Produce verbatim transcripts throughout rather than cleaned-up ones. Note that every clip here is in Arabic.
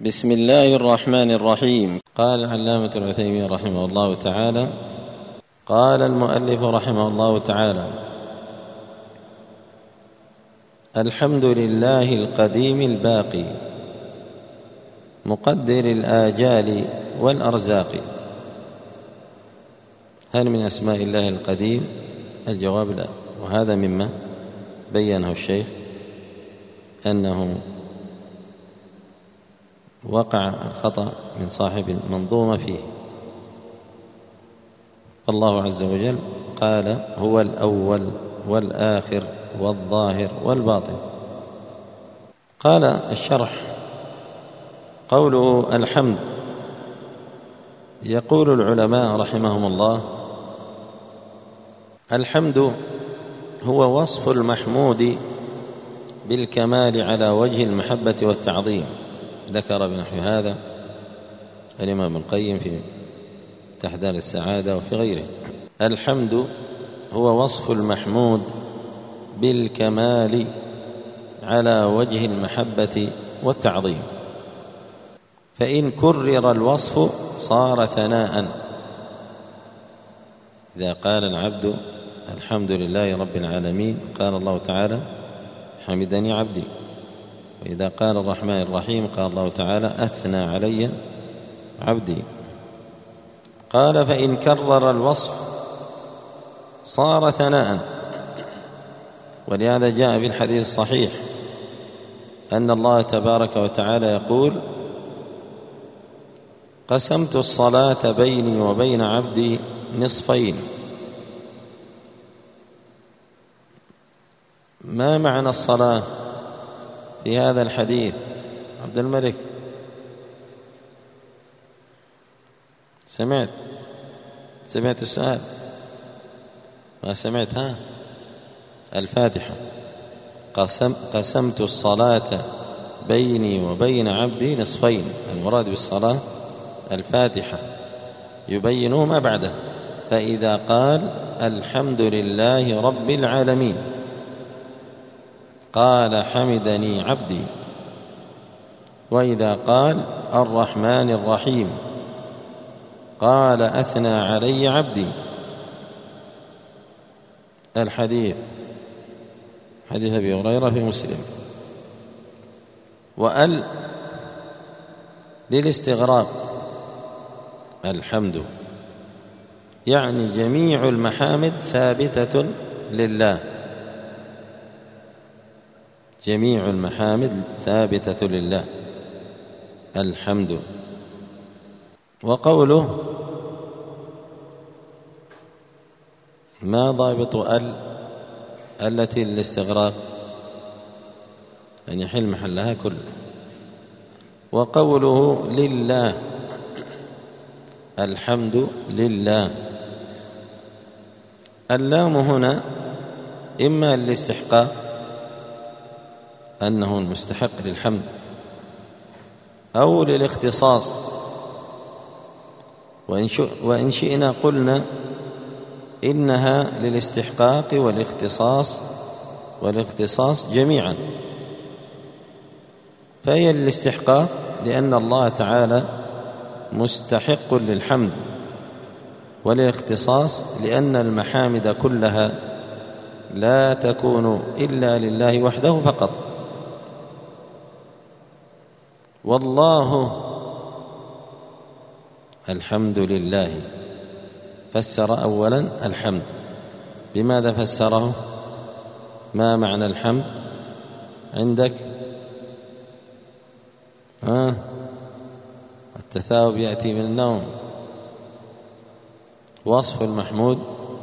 بسم الله الرحمن الرحيم. قال العلامة ابن عثيمين رحمه الله تعالى: قال المؤلف رحمه الله تعالى: الحمد لله القديم الباقي مقدر الآجال والأرزاق. هل من أسماء الله القديم؟ الجواب لا، وهذا مما بينه الشيخ أنه وقع الخطأ من صاحب المنظومة فيه. الله عز وجل قال: هو الأول والآخر والظاهر والباطن. قال الشرح: قوله الحمد، يقول العلماء رحمهم الله: الحمد هو وصف المحمود بالكمال على وجه المحبة والتعظيم. ذكر بنحو هذا الإمام ابن القيم في تحدار السعادة وفي غيره. الحمد هو وصف المحمود بالكمال على وجه المحبة والتعظيم، فإن كرر الوصف صار ثناء. إذا قال العبد الحمد لله رب العالمين قال الله تعالى: حمدني عبدي. وإذا قال الرحمن الرحيم قال الله تعالى: أثنى علي عبدي. قال: فإن كرر الوصف صار ثناء. ولهذا جاء في الحديث الصحيح أن الله تبارك وتعالى يقول: قسمت الصلاة بيني وبين عبدي نصفين. ما معنى الصلاة في هذا الحديث؟ عبد الملك، سمعت سمعت السؤال؟ ما سمعت؟ ها، الفاتحة. قسم قسمت الصلاة بيني وبين عبدي نصفين. المراد بالصلاة الفاتحة، يبينه ما بعده. فإذا قال الحمد لله رب العالمين قال: حمدني عبدي. وإذا قال الرحمن الرحيم قال: أثنى علي عبدي. الحديث حديث أبي هريرة في مسلم. وأل للاستغراق، الحمد يعني جميع المحامد ثابتة لله، جميع المحامد ثابتة لله الحمد. وقوله ما ضابط ال التي للاستغراق أن يحل محلها كل. وقوله لله، الحمد لله، اللام هنا إما للاستحقاق أنه المستحق للحمد، أو للاختصاص. وإن شئنا قلنا إنها للاستحقاق والاختصاص والاختصاص جميعا. فهي للاستحقاق لأن الله تعالى مستحق للحمد، وللاختصاص لأن المحامد كلها لا تكون إلا لله وحده فقط. والله الحمد لله فسر أولا الحمد. بماذا فسره؟ ما معنى الحمد عندك؟ آه التثاؤب يأتي من النوم. وصف المحمود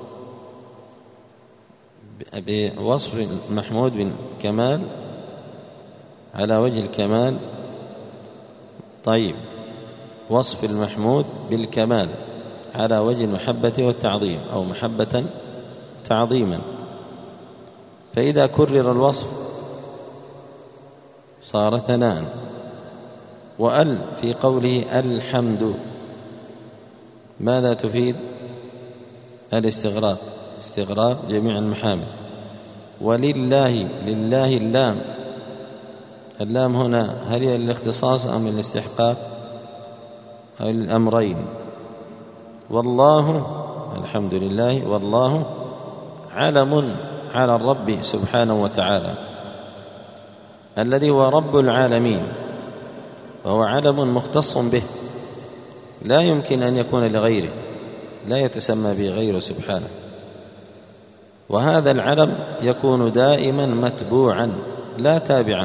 بوصف المحمود بالكمال على وجه الكمال. طيب، وصف المحمود بالكمال على وجه المحبة والتعظيم، أو محبة تعظيما. فإذا كرر الوصف صار ثناء. وأل في قوله الحمد ماذا تفيد؟ الاستغراق، استغراق جميع المحامد. ولله، لله اللام اللام هنا هل هي للاختصاص أم الاستحقاق أو الأمرين؟ والله الحمد لله، والله علم على الرب سبحانه وتعالى الذي هو رب العالمين، وهو علم مختص به لا يمكن أن يكون لغيره، لا يتسمى به غيره سبحانه. وهذا العلم يكون دائما متبوعا لا تابعا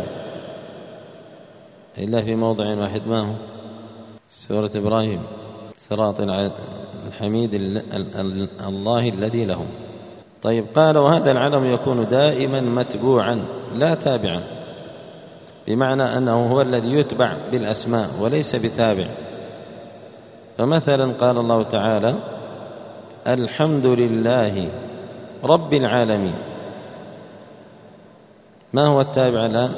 إلا في موضع واحد، ما هو؟ سورة إبراهيم، صراط الحميد الله الذي له. طيب، قال وهذا العلم يكون دائما متبوعا لا تابعا، بمعنى أنه هو الذي يتبع بالأسماء وليس بتابع. فمثلا قال الله تعالى الحمد لله رب العالمين، ما هو التابع الآن؟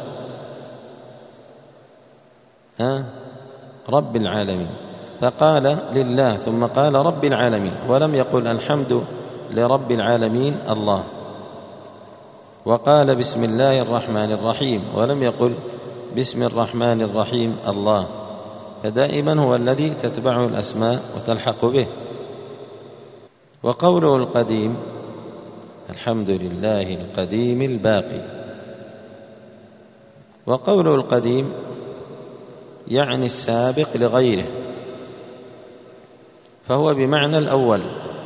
ها؟ رب العالمين. فقال لله ثم قال رب العالمين، ولم يقل الحمد لرب العالمين الله. وقال بسم الله الرحمن الرحيم، ولم يقل بسم الرحمن الرحيم الله. فدائما هو الذي تتبعه الأسماء وتلحق به. وقوله القديم الحمد لله القديم الباقي، وقوله القديم يعني السابق لغيره، فهو بمعنى الأول.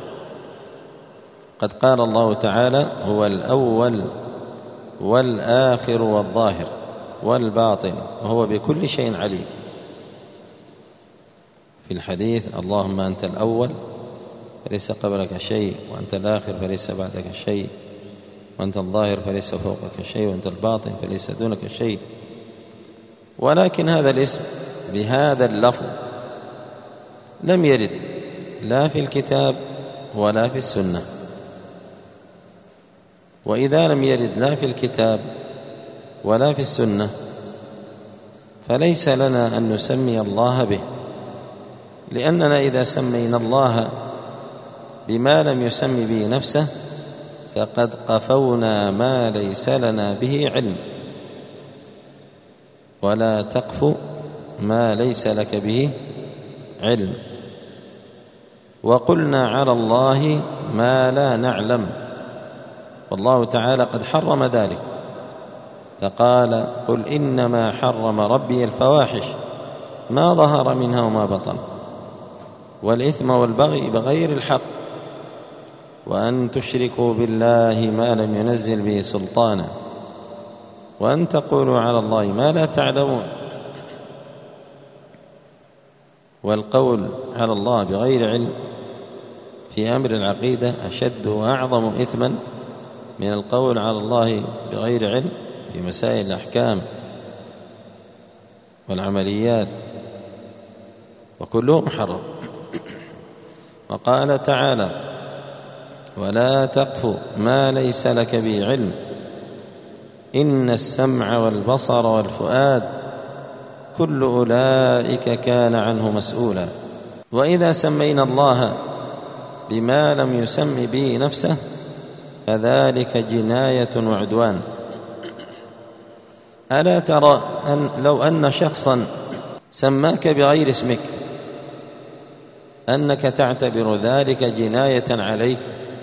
قد قال الله تعالى هو الأول والآخر والظاهر والباطن وهو بكل شيء عليم. في الحديث اللهم أنت الأول فليس قبلك شيء، وأنت الآخر فليس بعدك شيء، وأنت الظاهر فليس فوقك شيء، وأنت الباطن فليس دونك شيء. ولكن هذا الاسم بهذا اللفظ لم يرد لا في الكتاب ولا في السنة. وإذا لم يرد لا في الكتاب ولا في السنة فليس لنا أن نسمي الله به، لأننا إذا سمينا الله بما لم يسمي به نفسه فقد قفونا ما ليس لنا به علم. ولا تقف ما ليس لك به علم. وقلنا على الله ما لا نعلم، والله تعالى قد حرم ذلك، فقال قل إنما حرم ربي الفواحش ما ظهر منها وما بطن والإثم والبغي بغير الحق وأن تشركوا بالله ما لم ينزل به سلطانا وأن تقولوا على الله ما لا تعلمون. والقول على الله بغير علم في أمر العقيدة أشد وأعظم إثما من القول على الله بغير علم في مسائل الأحكام والعمليات، وكلهم حرام. وقال تعالى ولا تقف ما ليس لك به علم إن السمع والبصر والفؤاد كل أولئك كان عنه مسؤولا. وإذا سمينا الله بما لم يسم به نفسه فذلك جناية وعدوان. ألا ترى أن لو أن شخصا سماك بغير اسمك أنك تعتبر ذلك جناية عليك؟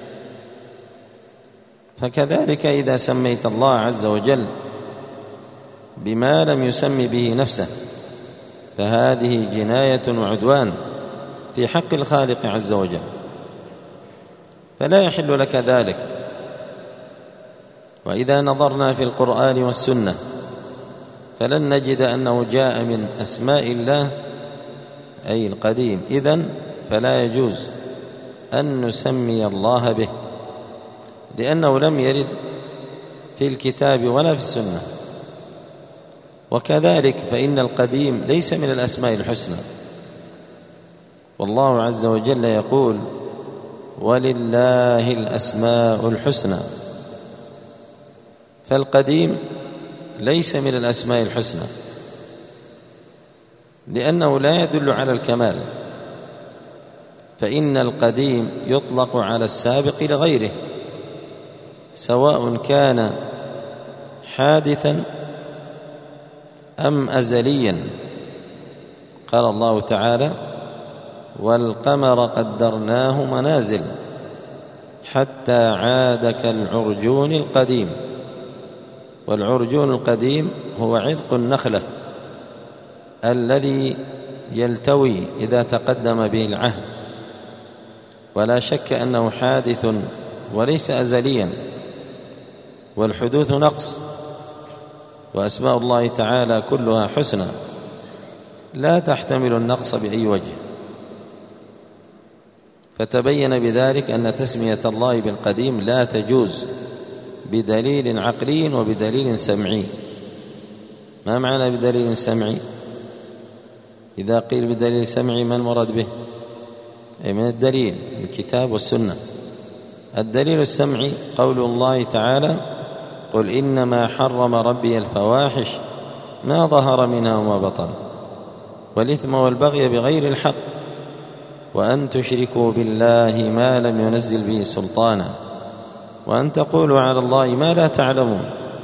فكذلك إذا سميت الله عز وجل بما لم يسم به نفسه فهذه جناية وعدوان في حق الخالق عز وجل، فلا يحل لك ذلك. وإذا نظرنا في القرآن والسنة فلن نجد أنه جاء من أسماء الله أي القديم، إذن فلا يجوز أن نسمي الله به، لأنه لم يرد في الكتاب ولا في السنة. وكذلك فإن القديم ليس من الأسماء الحسنى، والله عز وجل يقول ولله الأسماء الحسنى، فالقديم ليس من الأسماء الحسنى لأنه لا يدل على الكمال، فإن القديم يطلق على السابق لغيره سواء كان حادثا أم أزليا؟ قال الله تعالى: والقمر قدرناه منازل حتى عاد كالعرجون القديم. والعرجون القديم هو عذق النخلة الذي يلتوي إذا تقدم به العهد، ولا شك أنه حادث وليس أزليا، والحدوث نقص، وأسماء الله تعالى كلها حسنى لا تحتمل النقص بأي وجه. فتبين بذلك أن تسمية الله بالقديم لا تجوز بدليل عقلي وبدليل سمعي. ما معنى بدليل سمعي؟ إذا قيل بدليل سمعي ما المراد به؟ أي من الدليل من الكتاب والسنة. الدليل السمعي قول الله تعالى: قل إنما حرم ربي الفواحش ما ظهر منها وما بطن والإثم والبغي بغير الحق وأن تشركوا بالله ما لم ينزل به سلطانا وأن تقولوا على الله ما لا تعلمون.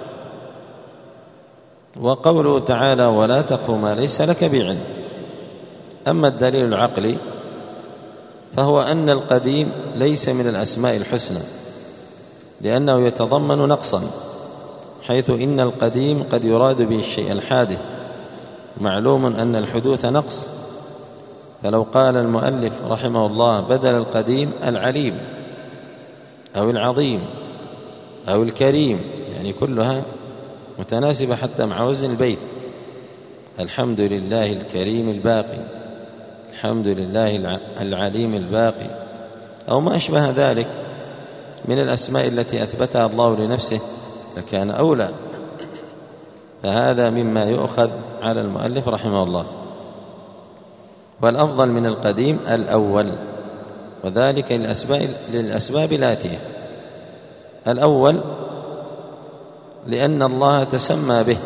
وقوله تعالى: ولا تقف ما ليس لك بعلم. أما الدليل العقلي فهو أن القديم ليس من الأسماء الحسنى، لأنه يتضمن نقصا، حيث إن القديم قد يراد به الشيء الحادث. معلوم أن الحدوث نقص، فلو قال المؤلف رحمه الله بدل القديم العليم أو العظيم أو الكريم، يعني كلها متناسبة حتى مع وزن البيت: الحمد لله الكريم الباقي، الحمد لله العليم الباقي، أو ما أشبه ذلك من الأسماء التي أثبتها الله لنفسه لكان أولى. فهذا مما يؤخذ على المؤلف رحمه الله. والأفضل من القديم الأول، وذلك للأسباب, للأسباب الآتية: الأول لأن الله تسمى به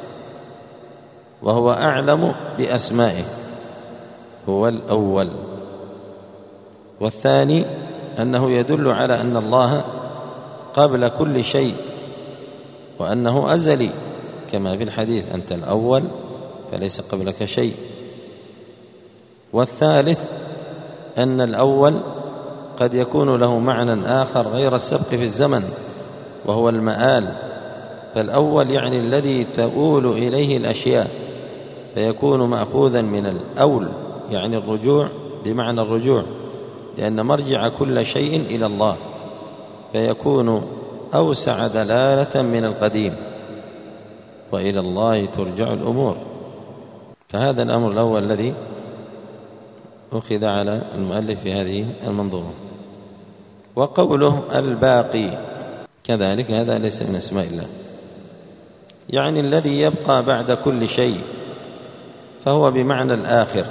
وهو أعلم بأسمائه، هو الأول. والثاني أنه يدل على أن الله قبل كل شيء وأنه أزلي، كما في الحديث: أنت الأول فليس قبلك شيء. والثالث أن الأول قد يكون له معنى آخر غير السبق في الزمن، وهو المآل. فالأول يعني الذي تؤول إليه الأشياء، فيكون مأخوذا من الأول، يعني الرجوع بمعنى الرجوع، لأن مرجع كل شيء إلى الله، فيكون أوسع دلالة من القديم، وإلى الله ترجع الأمور. فهذا الأمر الأول الذي أخذ على المؤلف في هذه المنظومة. وقوله الباقي كذلك هذا ليس من اسماء الله، يعني الذي يبقى بعد كل شيء، فهو بمعنى الآخر،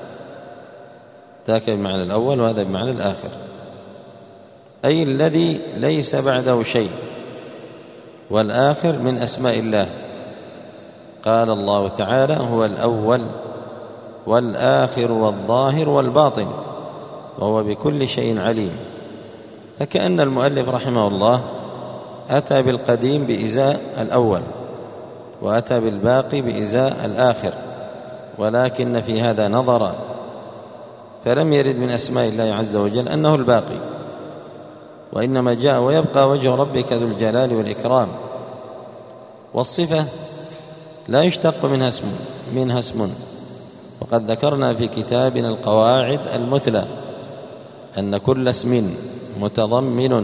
ذاك بمعنى الأول وهذا بمعنى الآخر، أي الذي ليس بعده شيء. والآخر من أسماء الله. قال الله تعالى: هو الأول والآخر والظاهر والباطن وهو بكل شيء عليم. فكأن المؤلف رحمه الله أتى بالقديم بإزاء الأول، وأتى بالباقي بإزاء الآخر، ولكن في هذا نظرا، فلم يرد من أسماء الله عز وجل أنه الباقي، وإنما جاء: ويبقى وجه ربك ذو الجلال والإكرام. والصفة لا يشتق منها اسم منها اسم وقد ذكرنا في كتابنا القواعد المثلى أن كل اسم متضمن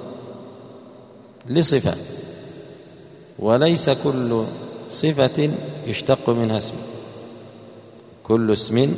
لصفة، وليس كل صفة يشتق منها اسم. كل اسم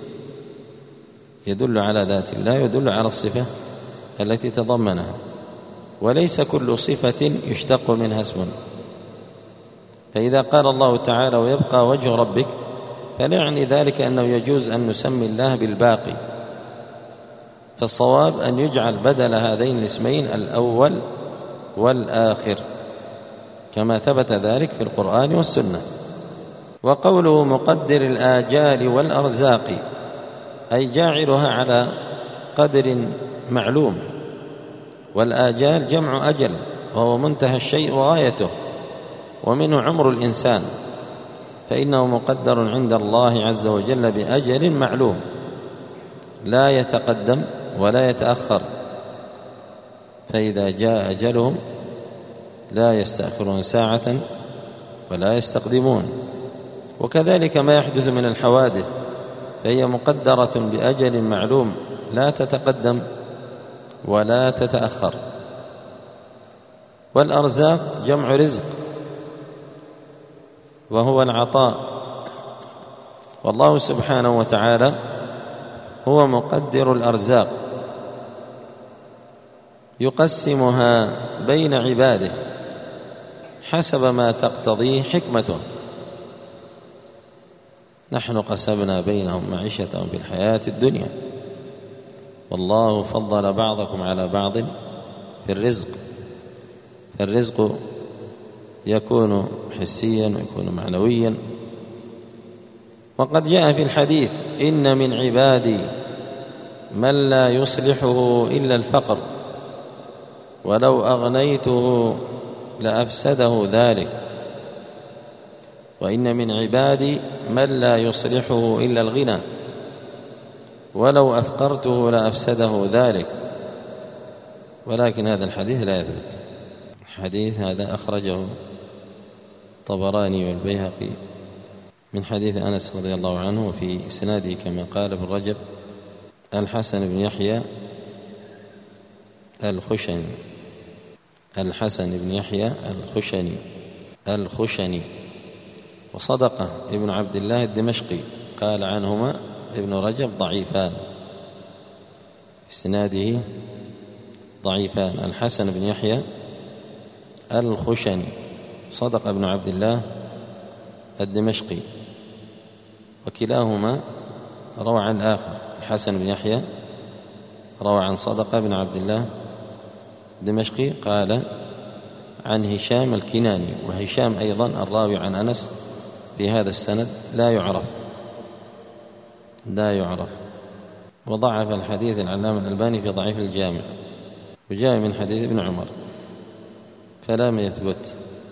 يدل على ذات الله، يدل على الصفة التي تضمنها، وليس كل صفة يشتق منها اسم. فإذا قال الله تعالى: ويبقى وجه ربك، فلا يعني ذلك أنه يجوز أن نسمي الله بالباقي، فالصواب أن يجعل بدل هذين الاسمين الأول والآخر، كما ثبت ذلك في القرآن والسنة. وقوله مقدر الآجال والأرزاق، أي جاعلها على قدر معلوم. والآجال جمع أجل، وهو منتهى الشيء وغايته، ومنه عمر الإنسان. فإنه مقدر عند الله عز وجل بأجل معلوم لا يتقدم ولا يتأخر، فإذا جاء أجلهم لا يستأخرون ساعة ولا يستقدمون. وكذلك ما يحدث من الحوادث فهي مقدرة بأجل معلوم لا تتقدم ولا تتأخر. والأرزاق جمع رزق وهو العطاء، والله سبحانه وتعالى هو مقدر الأرزاق يقسمها بين عباده حسب ما تقتضيه حكمته. نحن قسمنا بينهم معيشتهم في الحياة الدنيا والله فضل بعضكم على بعض في الرزق، فالرزق يكون حسيا ويكون معنويا. وقد جاء في الحديث إن من عبادي من لا يصلحه إلا الفقر ولو أغنيته لأفسده ذلك، وإن من عبادي من لا يصلحه إلا الغنى ولو أفقرته لأفسده ذلك. ولكن هذا الحديث لا يثبت. الحديث هذا أخرجه الطبراني والبيهقي من حديث أنس رضي الله عنه، وفي إسناده كما قال ابن رجب الحسن بن يحيى الخشني الحسن بن يحيى الخشني الخشني وصدقه ابن عبد الله الدمشقي قال عنهما ابن رجب ضعيفان، إسناده ضعيفان. الحسن بن يحيى الخشني صدق ابن عبد الله الدمشقي، وكلاهما روى عن الآخر. الحسن بن يحيى روى عن صدقة بن عبد الله الدمشقي قال عن هشام الكناني، وهشام أيضا الراوي عن أنس في هذا السند لا يعرف لا يعرف وضعف الحديث العلامة الألباني في ضعيف الجامع، وجاء من حديث ابن عمر فلم يثبت.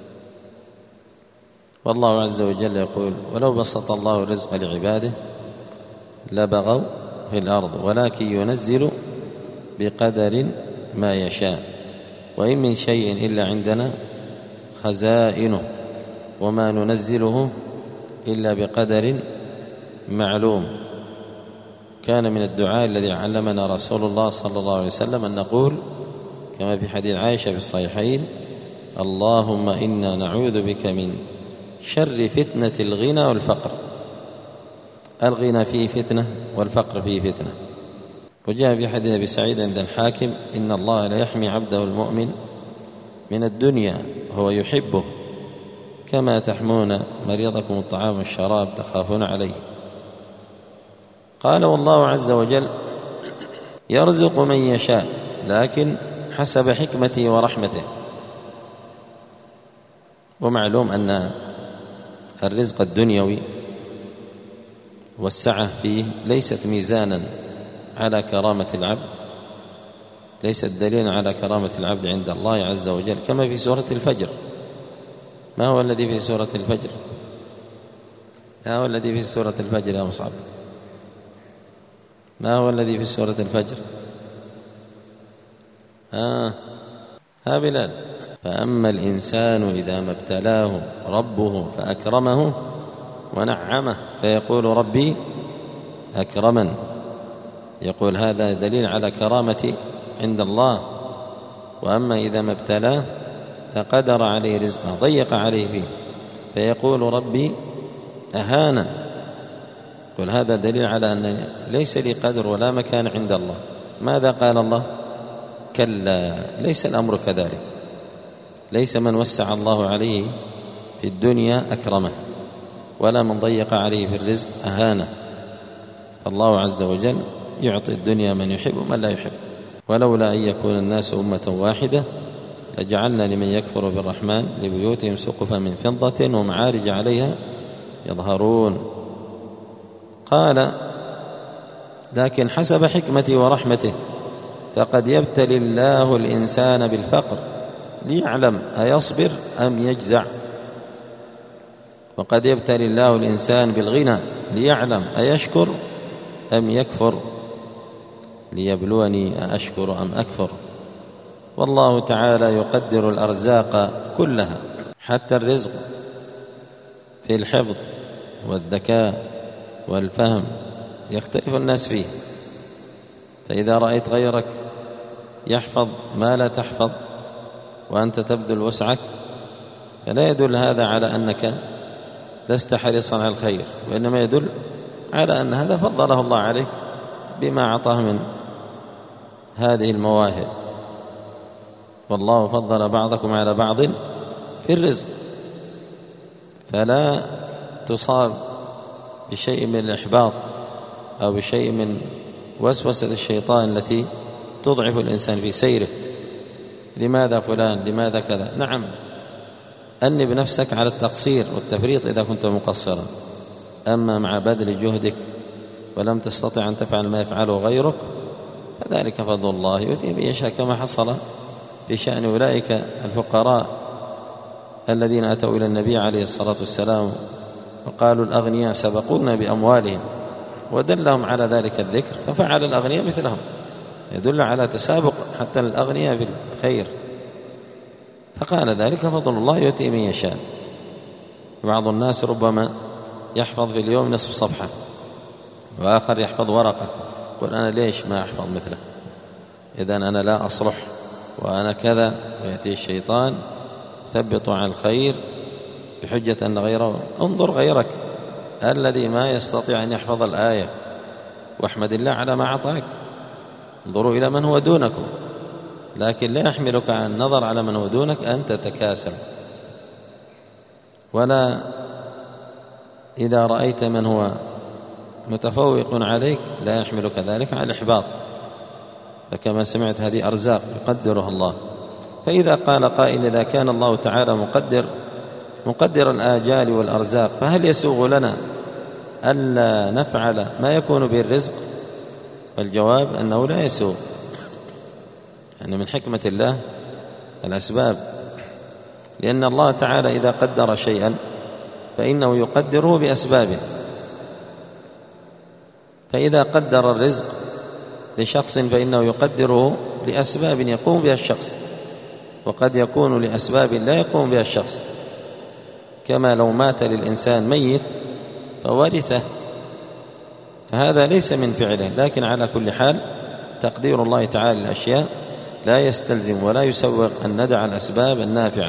والله عز وجل يقول ولو بسط الله الرزق لعباده لبغوا في الأرض ولكن ينزل بقدر ما يشاء وإن من شيء إلا عندنا خزائنه وما ننزله إلا بقدر معلوم. كان من الدعاء الذي علمنا رسول الله صلى الله عليه وسلم أن نقول كما في حديث عائشة في الصحيحين اللهم إنا نعوذ بك من شر فتنة الغنى والفقر. الغنى فيه فتنة والفقر فيه فتنة. وجاء في حديث أبي سعيد عند الحاكم إن الله لا يحمي عبده المؤمن من الدنيا هو يحبه كما تحمون مريضكم الطعام والشراب تخافون عليه. قال والله عز وجل يرزق من يشاء لكن حسب حكمته ورحمته. ومعلوم أن الرزق الدنيوي والسعة فيه ليست ميزانا على كرامة العبد، ليست دليلا على كرامة العبد عند الله عز وجل، كما في سورة الفجر. ما هو الذي في سورة الفجر؟ ما هو الذي في سورة الفجر يا مصعب؟ ما هو الذي في سورة الفجر؟ ها ها بلال. فأما الإنسان إذا ما ابتلاه ربه فأكرمه ونعمه فيقول ربي أكرمن. يقول هذا دليل على كرامة عند الله. وأما إذا ما ابتلاه فقدر عليه رزقه ضيق عليه فيه فيقول ربي أهانا. يقول هذا دليل على أن ليس لي قدر ولا مكان عند الله. ماذا قال الله؟ كلا ليس الأمر كذلك. ليس من وسع الله عليه في الدنيا أكرمه ولا من ضيق عليه في الرزق أهانه. الله عز وجل يعطي الدنيا من يحب ومن لا يحب. ولولا أن يكون الناس أمة واحدة لجعلنا لمن يكفر بالرحمن لبيوتهم سقفا من فضة ومعارج عليها يظهرون. قال لكن حسب حكمته ورحمته فقد يبتلي الله الإنسان بالفقر ليعلم أيصبر أم يجزع. وقد يبتلي الله الإنسان بالغنى ليعلم أيشكر أم يكفر، ليبلوني أأشكر أم أكفر. والله تعالى يقدر الأرزاق كلها، حتى الرزق في الحفظ والذكاء والفهم يختلف الناس فيه، فإذا رأيت غيرك يحفظ ما لا تحفظ وأنت تبذل وسعك فلا يدل هذا على أنك لست حريصا على الخير، وإنما يدل على أن هذا فضله الله عليك بما أعطاه من هذه المواهب. والله فضل بعضكم على بعض في الرزق، فلا تصاب بشيء من الإحباط أو بشيء من وسوسة الشيطان التي تضعف الإنسان في سيره. لماذا فلان؟ لماذا كذا؟ نعم، أنب نفسك على التقصير والتفريط إذا كنت مقصرا، أما مع بذل جهدك ولم تستطع أن تفعل ما يفعله غيرك فذلك فضل الله يؤتيه من يشاء، كما حصل في شأن أولئك الفقراء الذين أتوا إلى النبي عليه الصلاة والسلام وقالوا الأغنياء سبقونا بأموالهم، ودلهم على ذلك الذكر ففعل الأغنياء مثلهم، يدل على تسابق حتى الأغنياء في الخير. فقال ذلك فضل الله يؤتيه من يشاء. بعض الناس ربما يحفظ في اليوم نصف صفحة وآخر يحفظ ورقة، يقول أنا ليش ما أحفظ مثله؟ إذن أنا لا أصلح وأنا كذا، ويأتي الشيطان ثبط عن الخير بحجة أن غيره. انظر غيرك الذي ما يستطيع أن يحفظ الآية واحمد الله على ما أعطاك. انظروا إلى من هو دونكم، لكن لا يحملك عن النظر على من هو دونك أن تتكاسل، ولا إذا رأيت من هو متفوق عليك لا يحملك ذلك على الإحباط، فكما سمعت هذه أرزاق يقدرها الله. فإذا قال قائل إذا كان الله تعالى مقدر مقدر الآجال والأرزاق فهل يسوغ لنا ألا نفعل ما يكون به الرزق؟ والجواب أنه لا يسوغ، يعني من حكمة الله الأسباب، لأن الله تعالى إذا قدر شيئا فإنه يقدره بأسبابه. فإذا قدر الرزق لشخص فإنه يقدره لأسباب يقوم بها الشخص، وقد يكون لأسباب لا يقوم بها الشخص، كما لو مات للإنسان ميت فورثه، فهذا ليس من فعله. لكن على كل حال تقدير الله تعالى الأشياء لا يستلزم ولا يسوغ أن ندع الأسباب النافعة،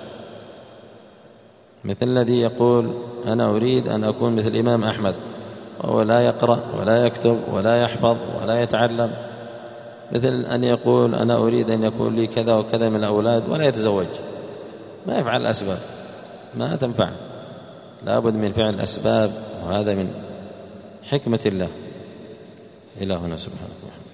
مثل الذي يقول أنا أريد أن أكون مثل الإمام أحمد وهو لا يقرأ ولا يكتب ولا يحفظ ولا يتعلم، مثل أن يقول أنا أريد أن يكون لي كذا وكذا من الأولاد ولا يتزوج، ما يفعل الأسباب، ما تنفع، لا بد من فعل الأسباب، وهذا من حكمة الله. إلهنا سبحانه وتعالى.